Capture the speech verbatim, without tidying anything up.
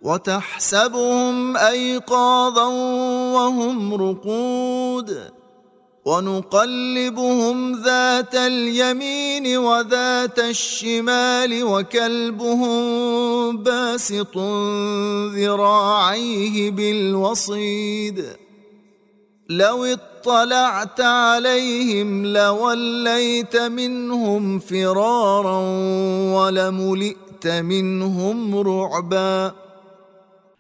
وتحسبهم أيقاظا وهم رقود ونقلبهم ذات اليمين وذات الشمال وكلبهم باسط ذراعيه بالوصيد لو اطلعت عليهم لوليت منهم فرارا ولملئت منهم رعبا